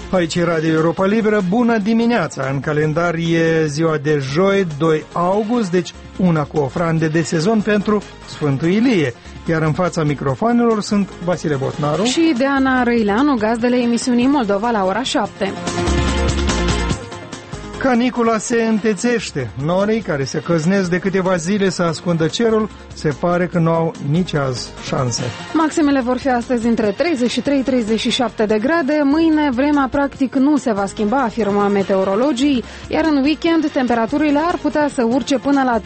Aici e Radio Europa Liberă, bună dimineața! În calendar e ziua de joi, 2 august, deci una cu ofrande de sezon pentru Sfântul Ilie. Iar în fața microfonelor sunt Vasile Botnaru și Deana Răileanu, gazdele emisiunii Moldova la ora 7. Canicula se întețește. Norii care se căznesc de câteva zile să ascundă cerul, se pare că nu au nici azi șanse. Maximele vor fi astăzi între 33-37 de grade, mâine vremea practic nu se va schimba, afirmă meteorologii, iar în weekend temperaturile ar putea să urce până la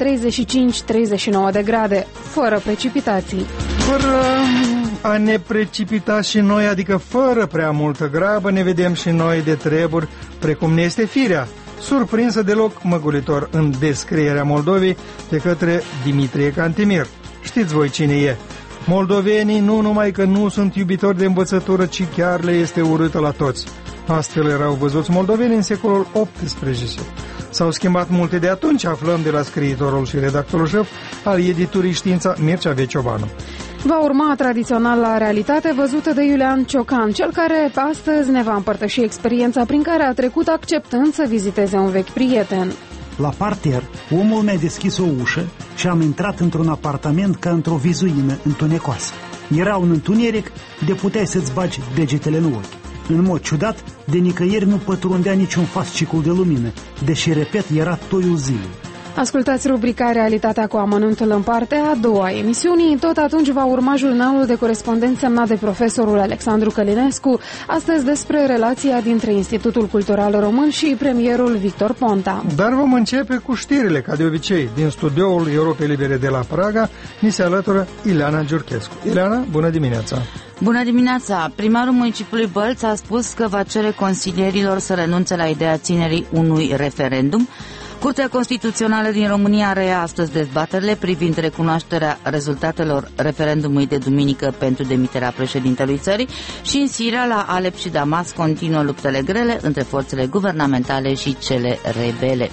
35-39 de grade, fără precipitații. Fără a ne precipita și noi, adică fără prea multă grabă, ne vedem și noi de treburi, precum ne este firea. Surprinsă deloc măgulitor în descrierea Moldovei de către Dimitrie Cantemir. Știți voi cine e. Moldovenii nu numai că nu sunt iubitori de învățătură, ci chiar le este urâtă la toți. Astfel erau văzuți moldovenii în secolul XVIII. S-au schimbat multe de atunci, aflăm de la scriitorul și redactorul șef al editurii Știința, Mircea Veciovanu. Va urma tradiționala realitate văzută de Iulian Ciocan, cel care astăzi ne va împărtăși experiența prin care a trecut acceptând să viziteze un vechi prieten. La parter, omul mi-a deschis o ușă și am intrat într-un apartament ca într-o vizuină întunecoasă. Era un întuneric de puteai să-ți bagi degetele în ochi. În mod ciudat, de nicăieri nu pătrundea niciun fascicul de lumină, deși, repet, era toiul zilei. Ascultați rubrica Realitatea cu amănuntul în partea a doua emisiunii. Tot atunci va urma jurnalul de corespondență semnat de profesorul Alexandru Călinescu, astăzi despre relația dintre Institutul Cultural Român și premierul Victor Ponta. Dar vom începe cu știrile, ca de obicei. Din studioul Europei Libere de la Praga ni se alătură Ileana Giurchescu. Ileana, bună dimineața! Bună dimineața! Primarul municipiului Bălț a spus că va cere consilierilor să renunțe la ideea ținerii unui referendum. Curtea Constituțională din România reia astăzi dezbaterile privind recunoașterea rezultatelor referendumului de duminică pentru demiterea președintelui țării și în Siria, la Alep și Damas, continuă luptele grele între forțele guvernamentale și cele rebele.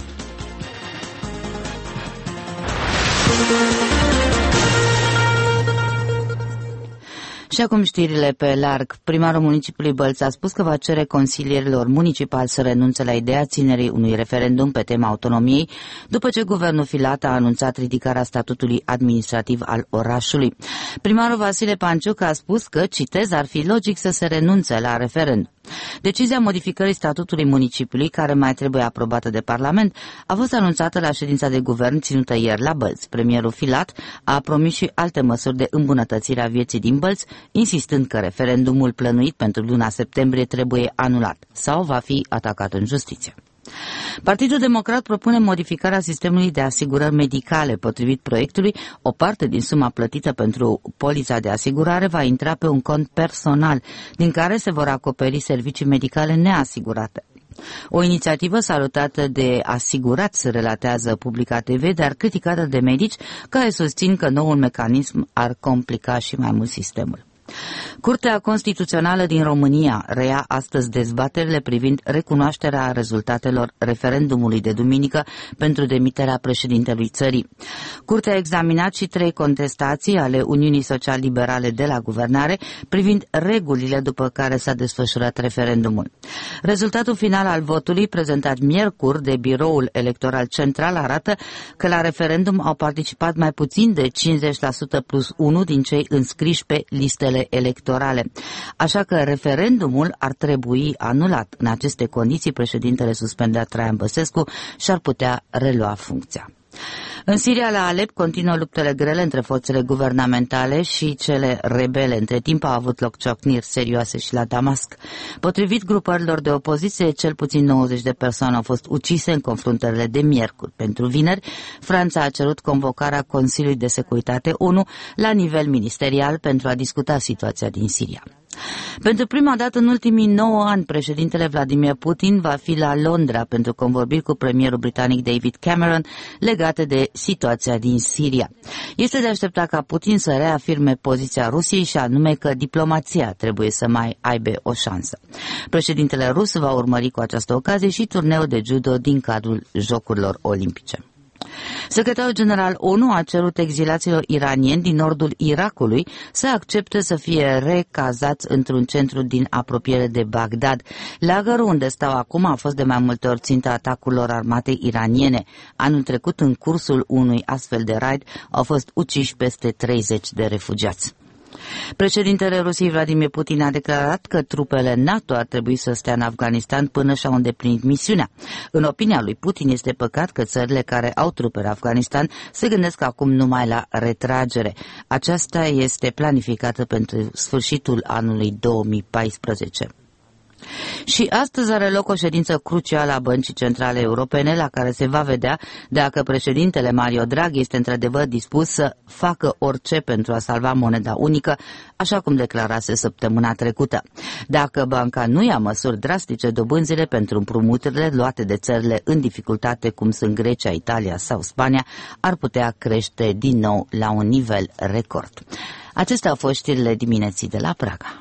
Și acum știrile pe larg. Primarul municipiului Bălț a spus că va cere consilierilor municipali să renunțe la ideea ținerii unui referendum pe tema autonomiei, după ce guvernul Filat a anunțat ridicarea statutului administrativ al orașului. Primarul Vasile Panciuc a spus că, citez, ar fi logic să se renunțe la referendum. Decizia modificării statutului municipiului, care mai trebuie aprobată de Parlament, a fost anunțată la ședința de guvern ținută ieri la Bălț. Premierul Filat a promis și alte măsuri de îmbunătățire a vieții din Bălț, insistând că referendumul plănuit pentru luna septembrie trebuie anulat sau va fi atacat în justiție. Partidul Democrat propune modificarea sistemului de asigurări medicale. Potrivit proiectului, o parte din suma plătită pentru polița de asigurare va intra pe un cont personal, din care se vor acoperi servicii medicale neasigurate. O inițiativă salutată de asigurați, relatează Publica TV, dar criticată de medici care susțin că noul mecanism ar complica și mai mult sistemul. Curtea Constituțională din România reia astăzi dezbaterile privind recunoașterea rezultatelor referendumului de duminică pentru demiterea președintelui țării. Curtea a examinat și 3 contestații ale Uniunii Social-Liberale de la guvernare privind regulile după care s-a desfășurat referendumul. Rezultatul final al votului, prezentat miercuri de Biroul Electoral Central, arată că la referendum au participat mai puțin de 50% plus 1 din cei înscriși pe listele electorale. Așa că referendumul ar trebui anulat. În aceste condiții, președintele suspendat Traian Băsescu și-ar putea relua funcția. În Siria, la Alep, continuă luptele grele între forțele guvernamentale și cele rebele. Între timp au avut loc ciocniri serioase și la Damasc. Potrivit grupărilor de opoziție, cel puțin 90 de persoane au fost ucise în confruntările de miercuri. Pentru vineri, Franța a cerut convocarea Consiliului de Securitate ONU la nivel ministerial pentru a discuta situația din Siria. Pentru prima dată în ultimii 9 ani, președintele Vladimir Putin va fi la Londra pentru convorbiri cu premierul britanic David Cameron legate de situația din Siria. Este de așteptat ca Putin să reafirme poziția Rusiei și anume că diplomația trebuie să mai aibă o șansă. Președintele rus va urmări cu această ocazie și turneul de judo din cadrul Jocurilor Olimpice. Secretarul general ONU a cerut exilaților iranieni din nordul Irakului să accepte să fie recazați într-un centru din apropiere de Bagdad. Lagărul unde stau acum a fost de mai multe ori ținta atacurilor armatei iraniene. Anul trecut, în cursul unui astfel de raid, au fost uciși peste 30 de refugiați. Președintele Rusiei Vladimir Putin a declarat că trupele NATO ar trebui să stea în Afganistan până și-au îndeplinit misiunea. În opinia lui Putin, este păcat că țările care au trupe în Afganistan se gândesc acum numai la retragere. Aceasta este planificată pentru sfârșitul anului 2014. Și astăzi are loc o ședință crucială a Băncii Centrale Europene, la care se va vedea dacă președintele Mario Draghi este într-adevăr dispus să facă orice pentru a salva moneda unică, așa cum declarase săptămâna trecută. Dacă banca nu ia măsuri drastice, dobânzile pentru împrumuturile luate de țările în dificultate, cum sunt Grecia, Italia sau Spania, ar putea crește din nou la un nivel record. Acestea au fost știrile dimineții de la Praga.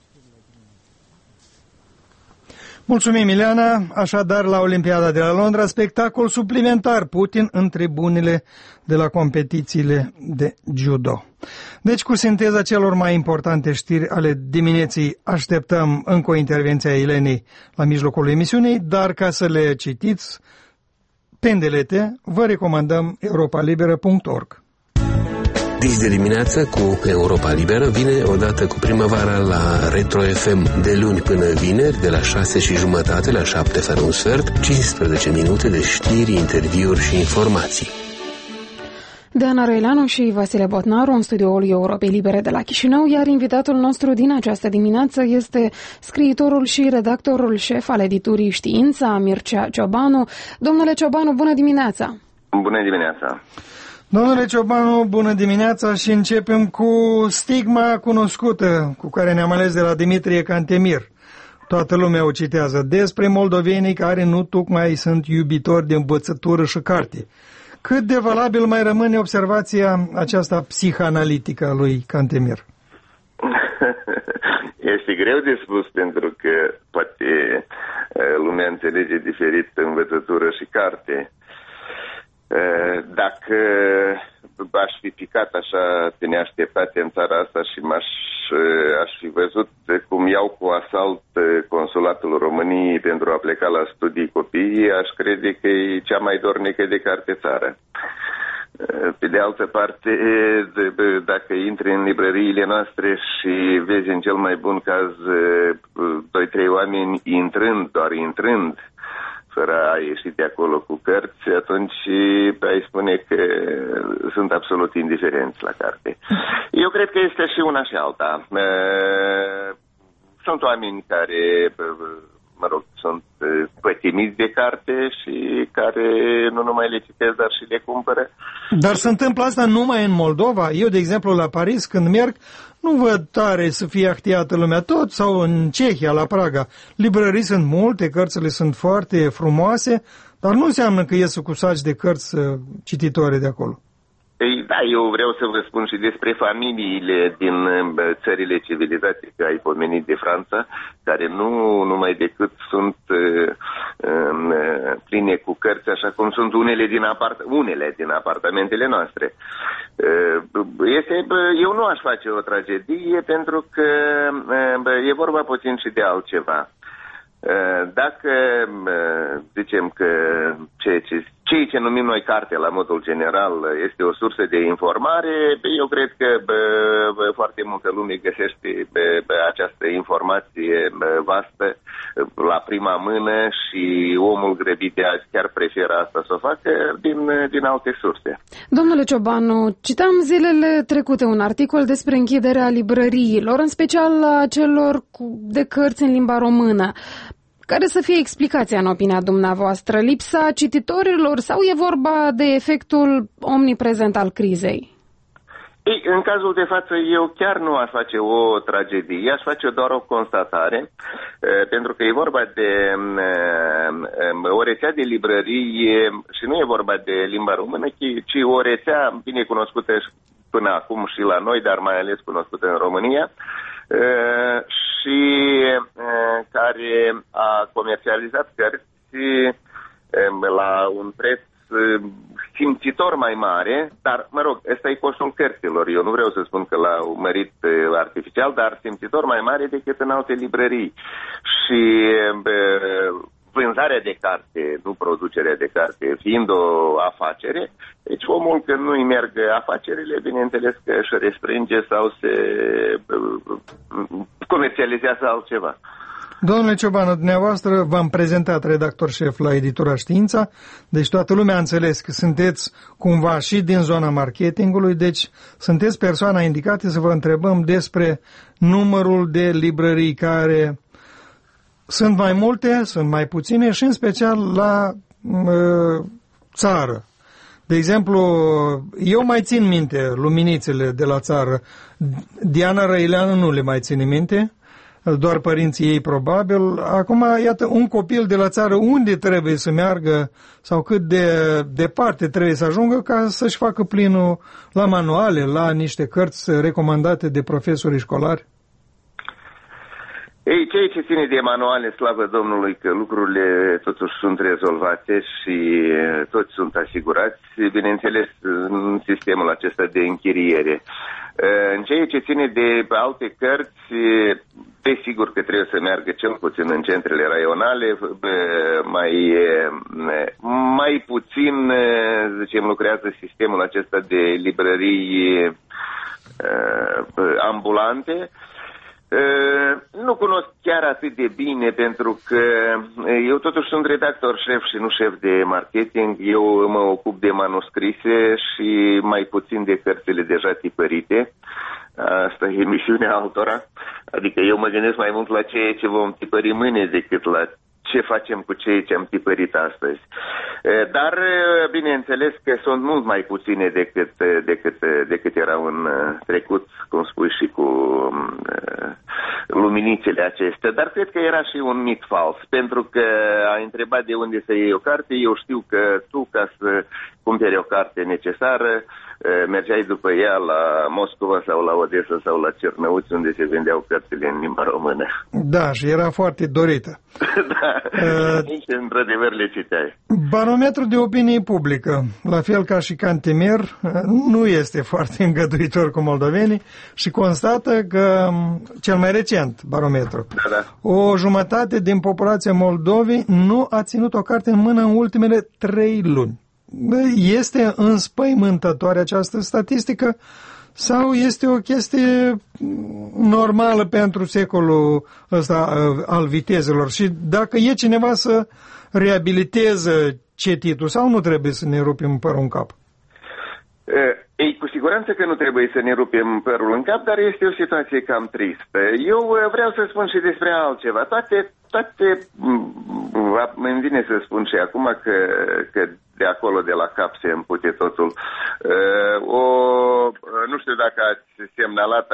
Mulțumim, Ileana. Așadar, la Olimpiada de la Londra, spectacol suplimentar, Putin în tribunile de la competițiile de judo. Deci, cu sinteza celor mai importante știri ale dimineții, așteptăm încă o intervenție a Ilenei la mijlocul emisiunii, dar ca să le citiți pendelete, vă recomandăm europalibera.org. Dis de dimineață cu Europa Liberă vine odată cu primăvara la Retro FM, de luni până vineri, de la 6:30 la 7 fără un sfert, 15 minute de știri, interviuri și informații. Deana Răileanu și Vasile Botnaru în studioul Europei Libere de la Chișinău, iar invitatul nostru din această dimineață este scriitorul și redactorul șef al editurii Știința, Mircea Ciobanu. Domnule Ciobanu, bună dimineața! Bună dimineața! Domnule Ciobanu, bună dimineața și începem cu stigma cunoscută cu care ne-am ales de la Dimitrie Cantemir. Toată lumea o citează despre moldovenii care nu tocmai sunt iubitori de învățătură și carte. Cât de valabil mai rămâne observația aceasta psihanalitică a lui Cantemir? Este greu de spus pentru că poate lumea înțelege diferit învățătură și carte. Dacă aș fi picat așa pe neașteptate în țara asta și aș fi văzut cum iau cu asalt consulatul României pentru a pleca la studii copiii, aș crede că e cea mai dornică de carte țară. Pe de altă parte, dacă intri în librăriile noastre și vezi în cel mai bun caz 2-3 oameni doar intrând, fără a ieși de acolo cu cărți, atunci ai spune că sunt absolut indiferenți la carte. Eu cred că este și una și alta. Sunt oameni care, sunt pătimiți de carte și care nu numai le citesc, dar și le cumpără. Dar se întâmplă asta numai în Moldova? Eu, de exemplu, la Paris, când merg, nu văd tare să fie actiată lumea tot, sau în Cehia, la Praga. Librării sunt multe, cărțile sunt foarte frumoase, dar nu înseamnă că ies cu saci de cărți cititoare de acolo. Da, eu vreau să vă spun și despre familiile din țările civilizate, că ai pomenit de Franța, care nu numai decât sunt pline cu cărți, așa cum sunt unele din apartamentele noastre. Eu nu aș face o tragedie pentru că e vorba puțin și de altceva. Dacă zicem că ceea ce numim noi carte la modul general este o sursă de informare, eu cred că foarte multă lume găsește această informație vastă la prima mână și omul grăbit de azi chiar preferă asta să o facă din alte surse. Domnule Ciobanu, citam zilele trecute un articol despre închiderea librăriilor, în special a celor de cărți în limba română. Care să fie explicația în opinia dumneavoastră? Lipsa cititorilor sau e vorba de efectul omniprezent al crizei? În cazul de față, eu chiar nu aș face o tragedie, aș face doar o constatare, pentru că e vorba de o rețea de librării și nu e vorba de limba română, ci o rețea bine cunoscută până acum și la noi, dar mai ales cunoscută în România, și care a comercializat cărți la un preț simțitor mai mare, dar, mă rog, ăsta e costul cărților. Eu nu vreau să spun că l-au mărit artificial, dar simțitor mai mare decât în alte librării. Și vânzarea de carte, nu producerea de carte, fiind o afacere, deci omul când nu-i merg afacerile, bineînțeles că își restrânge sau se comercializează altceva. Domnule Ciobanu, dumneavoastră v-am prezentat redactor șef la editura Știința, deci toată lumea a înțeles că sunteți cumva și din zona marketingului, deci sunteți persoana indicată să vă întrebăm despre numărul de librării care sunt mai multe, sunt mai puține și în special la țară. De exemplu, eu mai țin minte luminițele de la țară. Diana Răileanu nu le mai ține minte, doar părinții ei probabil. Acum, iată, un copil de la țară unde trebuie să meargă sau cât de departe trebuie să ajungă ca să-și facă plinul la manuale, la niște cărți recomandate de profesorii școlari? Ei, ceea ce ține de manuale, slavă Domnului că lucrurile totuși sunt rezolvate și toți sunt asigurați, bineînțeles, în sistemul acesta de închiriere. În ceea ce ține de alte cărți, desigur că trebuie să meargă cel puțin în centrele raionale, mai puțin, zicem, lucrează sistemul acesta de librării ambulante. Nu cunosc chiar atât de bine pentru că eu totuși sunt redactor șef și nu șef de marketing. Eu mă ocup de manuscrise și mai puțin de cărțile deja tipărite. Asta e misiunea altora. Adică eu mă gândesc mai mult la ceea ce vom tipări mâine decât la ce facem cu ceea ce am tipărit astăzi. Dar, bineînțeles că sunt mult mai puține decât erau în trecut, cum spui, și cu luminițele acestea. Dar cred că era și un mit fals, pentru că a întrebat de unde să iei o carte. Eu știu că tu, ca să cumperi o carte necesară, mergeai după ea la Moscova sau la Odessa sau la Cernăuți, unde se vendeau cărțile în limba română. Da, și era foarte dorită. Da, într-adevăr le citeai. Barometrul de opinie publică, la fel ca și Cantemir, nu este foarte îngăduitor cu moldovenii și constată că, cel mai recent barometru, o jumătate din populația Moldovei nu a ținut o carte în mână în ultimele 3 luni. Este înspăimântătoare această statistică sau este o chestie normală pentru secolul ăsta al vitezelor? Și dacă e cineva să reabiliteze cititul sau nu trebuie să ne rupem părul în cap? Ei, cu siguranță că nu trebuie să ne rupem părul în cap, dar este o situație cam tristă. Eu vreau să spun și despre altceva. Toate îmi vine să spun și acum că de acolo, de la cap, se împute totul. Nu știu dacă ați semnalat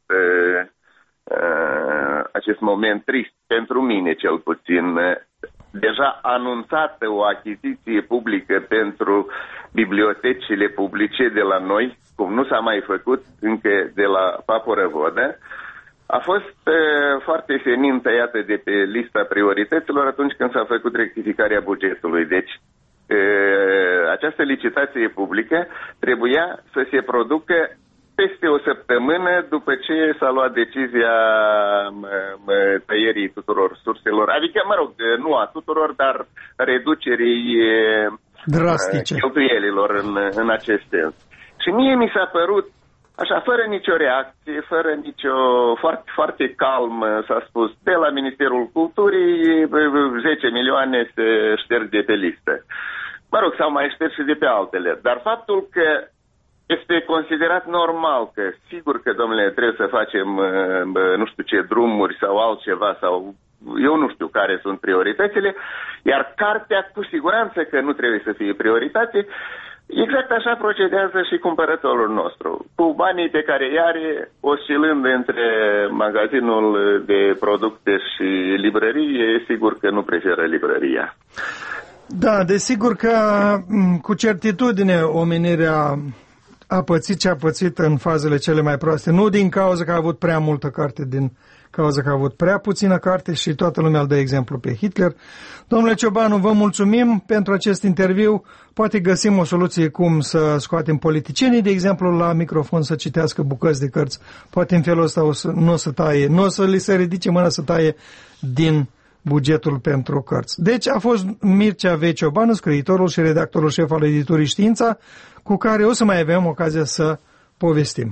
acest moment trist, pentru mine cel puțin. Deja anunțată o achiziție publică pentru bibliotecile publice de la noi, cum nu s-a mai făcut încă de la Papură Vodă, a fost foarte senin tăiată de pe lista priorităților atunci când s-a făcut rectificarea bugetului. Deci, această licitație publică trebuia să se producă peste o săptămână după ce s-a luat decizia tăierii tuturor surselor, adică, mă rog, nu a tuturor, dar reducerii drastice cheltuielilor în acest sens. Și mie mi s-a părut, așa, fără nicio reacție, fără nicio, foarte, foarte calm, s-a spus, de la Ministerul Culturii, 10 milioane se șterg de pe listă. Mă rog, s-au mai șters și de pe altele, dar faptul că este considerat normal că, sigur că, domnule, trebuie să facem, nu știu ce, drumuri sau altceva, sau eu nu știu care sunt prioritățile, iar cartea, cu siguranță că nu trebuie să fie prioritate, exact așa procedează și cumpărătorul nostru. Cu banii pe care îi are, oscilând între magazinul de producte și librărie, sigur că nu preferă librăria. Da, desigur că cu certitudine omenirea a pățit ce a pățit în fazele cele mai proaste, nu din cauza că a avut prea multă carte din cauza că a avut prea puțină carte și toată lumea îl dă exemplu pe Hitler. Domnule Ciobanu, vă mulțumim pentru acest interviu. Poate găsim o soluție cum să scoatem politicienii, de exemplu, la microfon să citească bucăți de cărți. Poate în felul ăsta nu o să li se ridice mâna să taie din bugetul pentru cărți. Deci a fost Mircea V. Ciobanu, scriitorul și redactorul șef al editurii Știința, cu care o să mai avem ocazia să povestim.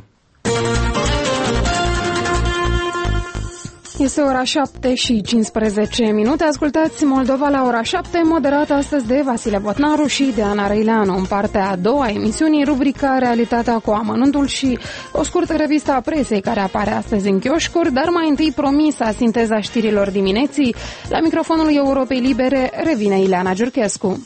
Este ora 7:15. Ascultați Moldova la ora 7, moderată astăzi de Vasile Botnaru și de Ana Răileanu. În partea a doua emisiunii, rubrica Realitatea cu amănuntul și o scurtă revistă a presei care apare astăzi în chioșcuri, dar mai întâi promisa sinteza știrilor dimineții. La microfonul Europei Libere revine Ileana Giurchescu.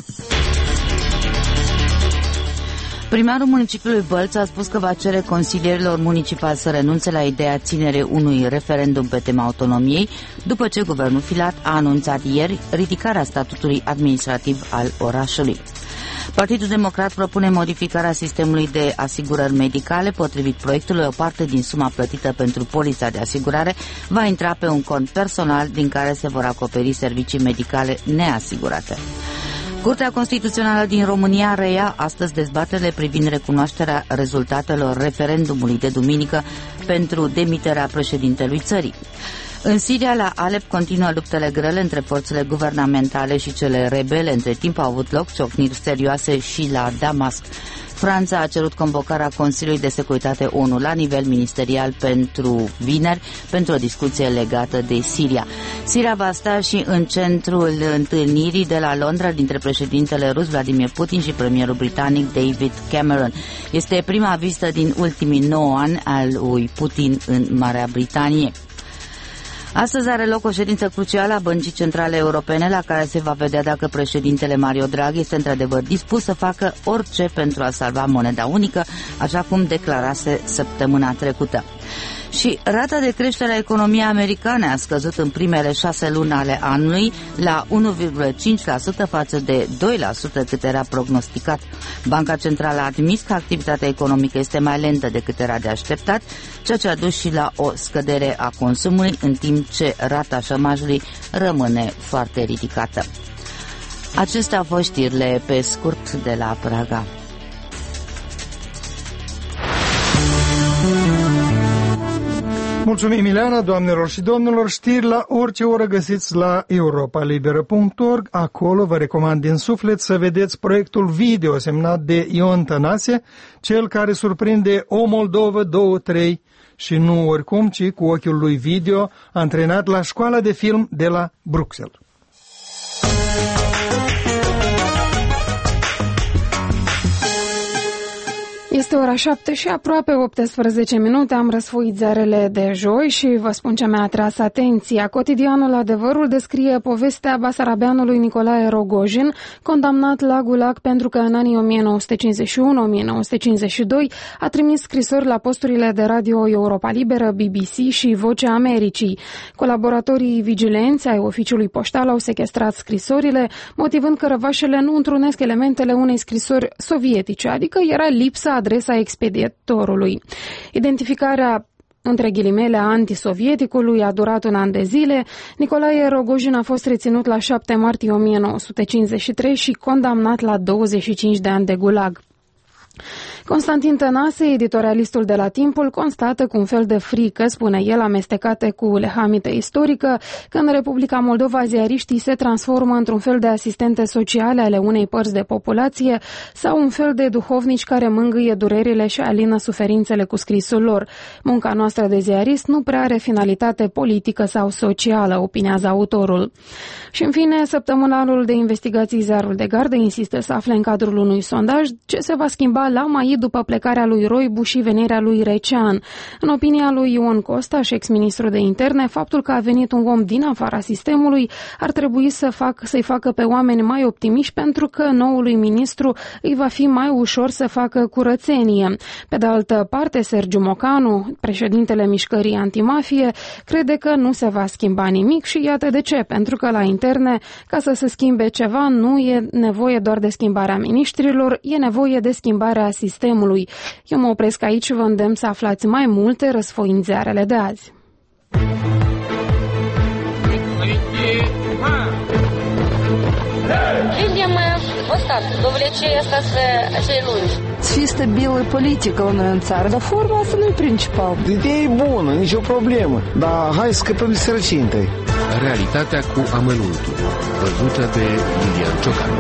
Primarul municipiului Bălți a spus că va cere consilierilor municipali să renunțe la ideea ținerei unui referendum pe tema autonomiei, după ce guvernul Filat a anunțat ieri ridicarea statutului administrativ al orașului. Partidul Democrat propune modificarea sistemului de asigurări medicale. Potrivit proiectului, o parte din suma plătită pentru polița de asigurare va intra pe un cont personal din care se vor acoperi servicii medicale neasigurate. Curtea Constituțională din România reia astăzi dezbaterile privind recunoașterea rezultatelor referendumului de duminică pentru demiterea președintelui țării. În Siria, la Alep, continuă luptele grele între forțele guvernamentale și cele rebele. Între timp au avut loc ciocniri serioase și la Damasc. Franța a cerut convocarea Consiliului de Securitate ONU la nivel ministerial pentru vineri, pentru o discuție legată de Siria. Siria va sta și în centrul întâlnirii de la Londra dintre președintele rus Vladimir Putin și premierul britanic David Cameron. Este prima vizită din ultimii 9 ani al lui Putin în Marea Britanie. Astăzi are loc o ședință crucială a Băncii Centrale Europene, la care se va vedea dacă președintele Mario Draghi este într-adevăr dispus să facă orice pentru a salva moneda unică, așa cum declarase săptămâna trecută. Și rata de creștere a economiei americane a scăzut în primele 6 luni ale anului la 1,5% față de 2% cât era prognosticat. Banca Centrală a admis că activitatea economică este mai lentă decât era de așteptat, ceea ce a dus și la o scădere a consumului, în timp ce rata șomajului rămâne foarte ridicată. Acestea au fost știrile pe scurt de la Praga. Mulțumim, Ileana, doamnelor și domnilor. Știri la orice oră găsiți la europalibera.org. Acolo vă recomand din suflet să vedeți proiectul video semnat de Ion Tănase, cel care surprinde o Moldovă 2-3 și nu oricum, ci cu ochiul lui video, antrenat la școala de film de la Bruxelles. Este ora 7 și aproape 18 minute. Am răsfoit ziarele de joi și vă spun ce mi-a atras atenția. Cotidianul Adevărul descrie povestea basarabeanului Nicolae Rogojin, condamnat la gulag pentru că în anii 1951-1952 a trimis scrisori la posturile de radio Europa Liberă, BBC și Vocea Americii. Colaboratorii vigilenți ai oficiului poștal au sechestrat scrisorile, motivând că răvașele nu întrunesc elementele unei scrisori sovietice, adică era lipsa adresa expeditorului. Identificarea între ghilimele a antisovieticului a durat un an de zile. Nicolae Rogojin a fost reținut la 7 martie 1953 și condamnat la 25 de ani de gulag. Constantin Tănase, editorialistul de la Timpul, constată cu un fel de frică, spune el, amestecate cu lehamită istorică, că în Republica Moldova ziariștii se transformă într-un fel de asistente sociale ale unei părți de populație sau un fel de duhovnici care mângâie durerile și alină suferințele cu scrisul lor. Munca noastră de ziarist nu prea are finalitate politică sau socială, opinează autorul. Și în fine, săptămânalul de investigații Ziarul de Gardă insistă să afle în cadrul unui sondaj ce se va schimba la mai după plecarea lui Roibu și venirea lui Recean. În opinia lui Ion Costa, și ex-ministru de interne, faptul că a venit un om din afara sistemului ar trebui să-i facă pe oameni mai optimiști, pentru că noului ministru îi va fi mai ușor să facă curățenie. Pe de altă parte, Sergiu Mocanu, președintele Mișcării Antimafie, crede că nu se va schimba nimic și iată de ce, pentru că la interne, ca să se schimbe ceva, nu e nevoie doar de schimbarea miniștrilor, e nevoie de schimbarea sistemului. Eu mă opresc aici și vă îndemn să aflați mai multe răsfoind ziarele de azi. rezultat. Довлече asta să acei lungi. Să fie stabilă politică la noi în țară, dar forma asta nu e principal. Ideea e bună, nicio problemă, dar hai să scăpăm de sărăcie întâi. Realitatea cu amănuntul, văzută de Lilian Ciocan.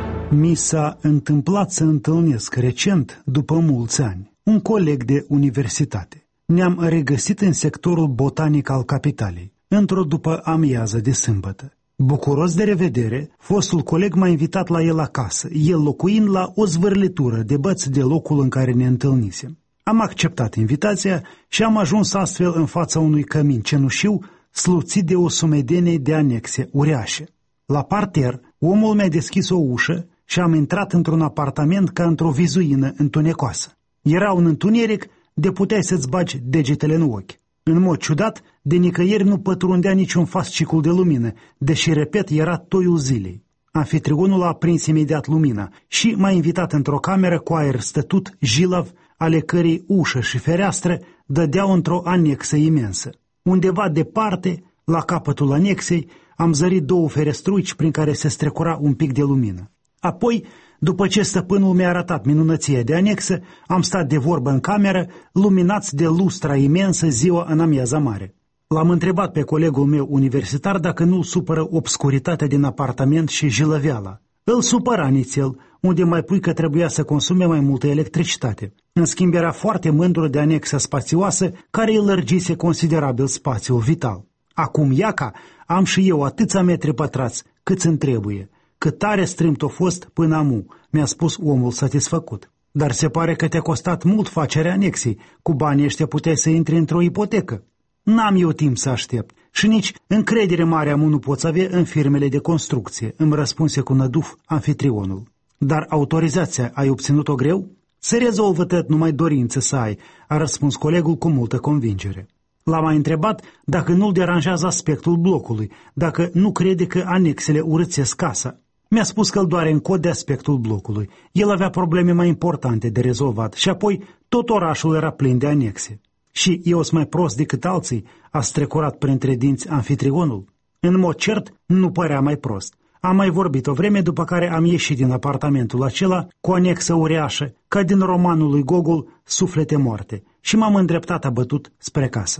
Mi s-a întâmplat să întâlnesc recent, după mulți ani, un coleg de universitate. Ne-am regăsit în sectorul botanic al capitalei, într-o după amiază de sâmbătă. Bucuros de revedere, fostul coleg m-a invitat la el acasă, el locuind la o zvârlitură de băți de locul în care ne întâlnisem. Am acceptat invitația și am ajuns astfel în fața unui cămin cenușiu sluțit de o sumedenie de anexe uriașe. La parter, omul mi-a deschis o ușă și am intrat într-un apartament ca într-o vizuină întunecoasă. Era un întuneric de puteai să-ți bagi degetele în ochi. În mod ciudat, de nicăieri nu pătrundea niciun fascicul de lumină, deși, repet, era toiul zilei. Anfitrionul a aprins imediat lumina și m-a invitat într-o cameră cu aer stătut, jilav, ale cărei ușă și fereastră dădeau într-o anexă imensă. Undeva departe, la capătul anexei, am zărit două ferestruici prin care se strecura un pic de lumină. Apoi, după ce stăpânul mi-a arătat minunăția de anexă, am stat de vorbă în cameră, luminați de lustra imensă ziua în amiaza mare. L-am întrebat pe colegul meu universitar dacă nu-l supără obscuritatea din apartament și jilăveala. Îl supăra nițel, unde mai pui că trebuia să consume mai multă electricitate. În schimb, era foarte mândru de anexa spațioasă, care îi lărgise considerabil spațiul vital. Acum, iaca, am și eu atâția metri pătrați cât-mi trebuie. Cât tare strâmt a fost până amu, mi-a spus omul satisfăcut. Dar se pare că te-a costat mult facerea anexei. Cu banii ăștia puteai să intri într-o ipotecă. N-am eu timp să aștept și nici încredere mare amu nu poți avea în firmele de construcție, îmi răspunse cu năduf anfitrionul. Dar autorizația ai obținut-o greu? Se rezolvă tot, numai dorință să ai, a răspuns colegul cu multă convingere. L-am mai întrebat dacă nu-l deranjează aspectul blocului, dacă nu crede că anexele urățesc casa. Mi-a spus că îl doare în cod de aspectul blocului. El avea probleme mai importante de rezolvat și apoi tot orașul era plin de anexe. Și eu sunt mai prost decât alții, a strecurat printre dinți anfitrionul. În mod cert, nu părea mai prost. Am mai vorbit o vreme, după care am ieșit din apartamentul acela cu anexă uriașă, ca din romanul lui Gogol, Suflete moarte, și m-am îndreptat abătut spre casă.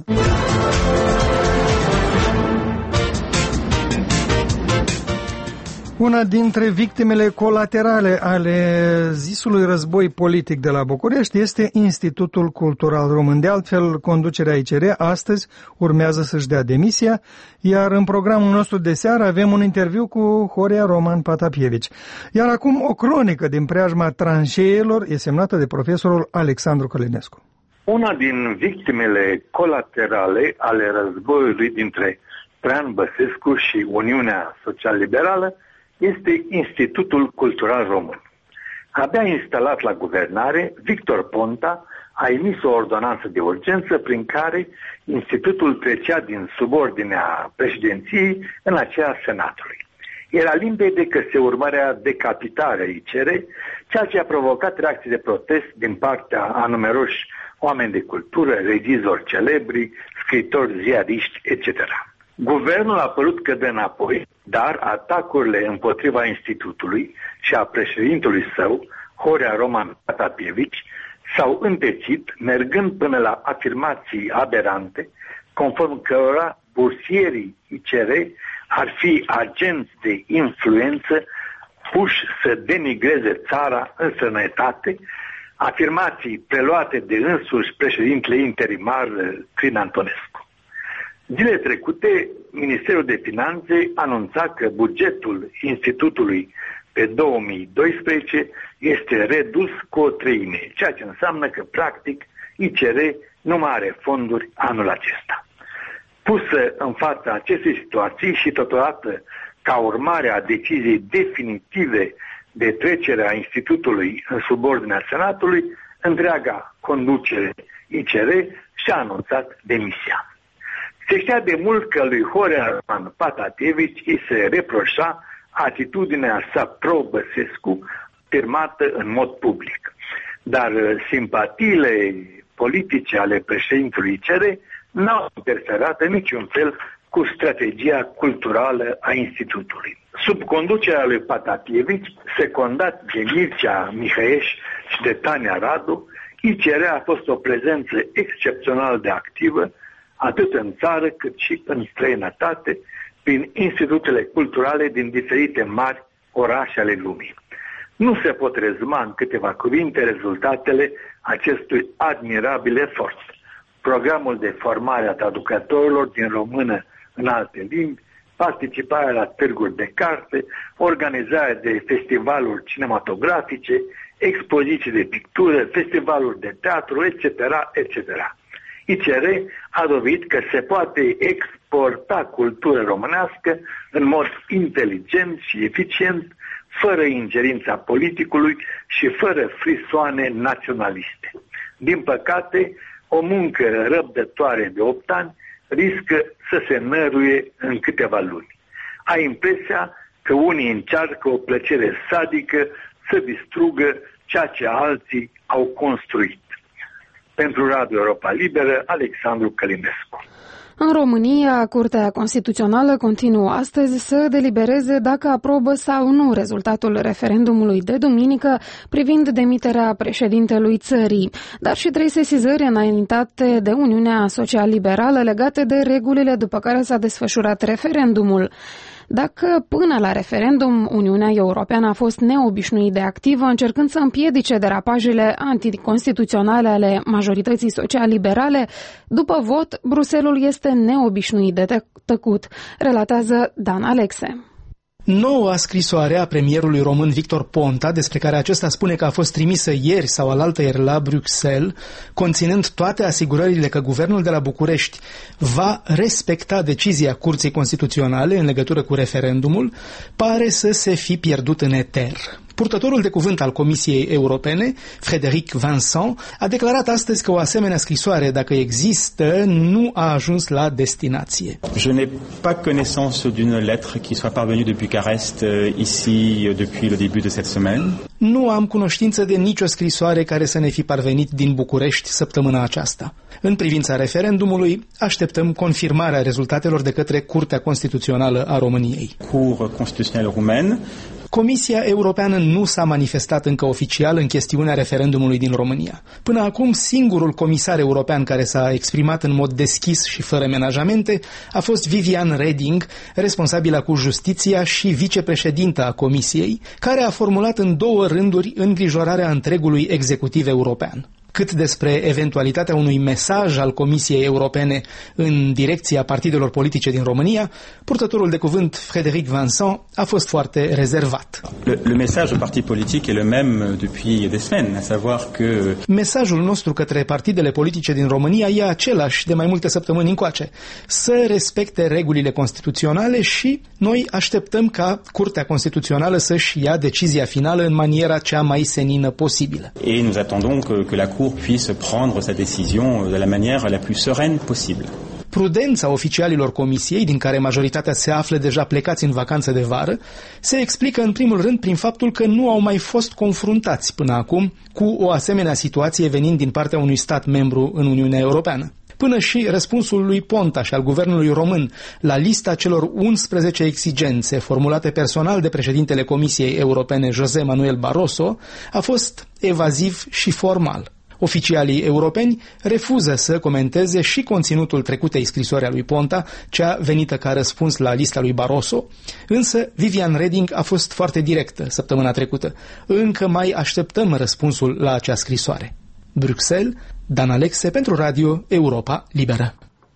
Una dintre victimele colaterale ale zisului război politic de la București este Institutul Cultural Român. De altfel, conducerea ICR astăzi urmează să-și dea demisia, iar în programul nostru de seară avem un interviu cu Horea Roman Patapievici. Iar acum o cronică din preajma tranșeelor e semnată de profesorul Alexandru Călinescu. Una din victimele colaterale ale războiului dintre Traian Băsescu și Uniunea Social-Liberală este Institutul Cultural Român. Abia instalat la guvernare, Victor Ponta a emis o ordonanță de urgență prin care institutul trecea din subordinea președinției în aceea Senatului. Era limpede că se urmărea decapitarea ICR, ceea ce a provocat reacții de protest din partea a numeroși oameni de cultură, regizori celebri, scriitori, ziariști, etc. Guvernul a părut că dă înapoi, dar atacurile împotriva institutului și a președintelui său, Horea Roman Patapievici, s-au întețit, mergând până la afirmații aberante, conform cărora bursierii ICR ar fi agenți de influență puși să denigreze țara în străinătate, afirmații preluate de însuși președintele interimar Crin Antonescu. Zilele trecute, Ministerul de Finanțe anunța că bugetul Institutului pe 2012 este redus cu o treime, ceea ce înseamnă că, practic, ICR nu mai are fonduri anul acesta. Pusă în fața acestei situații și totodată ca urmare a deciziei definitive de trecere a Institutului în subordinea Senatului, întreaga conducere ICR și-a anunțat demisia. Se știa de mult că lui Horea Roman Patapievici îi se reproșa atitudinea sa pro-Băsescu, afirmată în mod public. Dar simpatiile politice ale președintelui ICR n-au interferat în niciun fel cu strategia culturală a Institutului. Sub conducerea lui Patapievici, secundat de Mircea Mihăieș și de Tania Radu, ICR a fost o prezență excepțional de activă, atât în țară cât și în străinătate, prin institutele culturale din diferite mari orașe ale lumii. Nu se pot rezuma în câteva cuvinte rezultatele acestui admirabil efort. Programul de formare a traducătorilor din română în alte limbi, participarea la târguri de carte, organizarea de festivaluri cinematografice, expoziții de pictură, festivaluri de teatru, etc., etc. ICR a dovedit că se poate exporta cultură românească în mod inteligent și eficient, fără ingerința politicului și fără frisoane naționaliste. Din păcate, o muncă răbdătoare de 8 ani riscă să se năruie în câteva luni. Ai impresia că unii încearcă o plăcere sadică să distrugă ceea ce alții au construit. Pentru Radio Europa Liberă, Alexandru Călinescu. În România, Curtea Constituțională continuă astăzi să delibereze dacă aprobă sau nu rezultatul referendumului de duminică privind demiterea președintelui țării, dar și 3 sesizări înaintate de Uniunea Social-Liberală legate de regulile după care s-a desfășurat referendumul. Dacă până la referendum Uniunea Europeană a fost neobișnuit de activă, încercând să împiedice derapajele anticonstituționale ale majorității social-liberale, după vot, Bruxelles este neobișnuit de tăcut, relatează Dan Alexe. Noua scrisoare a premierului român Victor Ponta, despre care acesta spune că a fost trimisă ieri sau alaltăieri la Bruxelles, conținând toate asigurările că guvernul de la București va respecta decizia Curții Constituționale în legătură cu referendumul, pare să se fi pierdut în eter. Purtătorul de cuvânt al Comisiei Europene, Frédéric Vincent, a declarat astăzi că o asemenea scrisoare, dacă există, nu a ajuns la destinație. Je n'ai pas connaissance d'une lettre qui soit parvenue de Bucarest ici depuis le début de cette semaine. Nu am cunoștință de nicio scrisoare care să ne fi parvenit din București săptămâna aceasta. În privința referendumului, așteptăm confirmarea rezultatelor de către Curtea Constituțională a României. Cour constitutionnelle roumaine. Comisia Europeană nu s-a manifestat încă oficial în chestiunea referendumului din România. Până acum, singurul comisar european care s-a exprimat în mod deschis și fără menajamente a fost Viviane Reding, responsabilă cu justiția și vicepreședintă a Comisiei, care a formulat în 2 rânduri îngrijorarea întregului executiv european. Cât despre eventualitatea unui mesaj al Comisiei Europene în direcția partidelor politice din România, purtătorul de cuvânt Frédéric Vincent a fost foarte rezervat. Le mesaj au parti politique est le même depuis des semaines, à savoir que mesajul nostru către partidele politice din România e același de mai multe săptămâni încoace: să respecte regulile constituționale și noi așteptăm ca Curtea Constituțională să-și ia decizia finală în maniera cea mai senină posibilă. Et nous attendons que la Cour puisse prendre sa décision de la manière la plus sereine possible. Prudența oficialilor Comisiei, din care majoritatea se află deja plecați în vacanță de vară, se explică în primul rând prin faptul că nu au mai fost confruntați până acum cu o asemenea situație venind din partea unui stat membru în Uniunea Europeană. Până și răspunsul lui Ponta și al guvernului român la lista celor 11 exigențe formulate personal de președintele Comisiei Europene José Manuel Barroso a fost evaziv și formal. Oficialii europeni refuză să comenteze și conținutul trecutei scrisori a lui Ponta, cea venită ca răspuns la lista lui Barroso, însă Viviane Reding a fost foarte directă săptămâna trecută. Încă mai așteptăm răspunsul la acea scrisoare. Bruxelles, Dan Alexe pentru Radio Europa Liberă.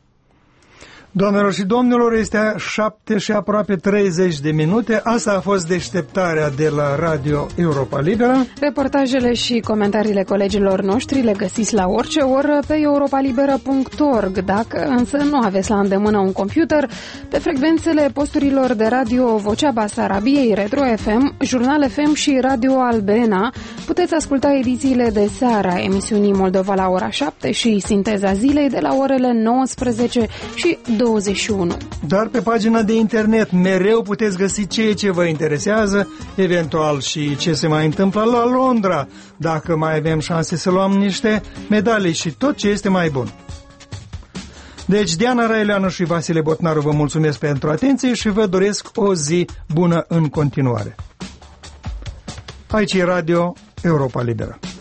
Doamnelor și domnilor, este 7 și aproape 30 de minute. Asta a fost deșteptarea de la Radio Europa Liberă. Reportajele și comentariile colegilor noștri le găsiți la orice oră pe europalibera.org. Dacă însă nu aveți la îndemână un computer, pe frecvențele posturilor de radio Vocea Basarabiei, Retro FM, Jurnal FM și Radio Albena, puteți asculta edițiile de seară a emisiunii Moldova la ora 7 și Sinteza Zilei de la orele 19 și 21. Dar pe pagina de internet mereu puteți găsi ceea ce vă interesează, eventual și ce se mai întâmplă la Londra, dacă mai avem șanse să luăm niște medalii și tot ce este mai bun. Deci Diana Raeleanu și Vasile Botnaru vă mulțumesc pentru atenție și vă doresc o zi bună în continuare. Aici e Radio Europa Liberă.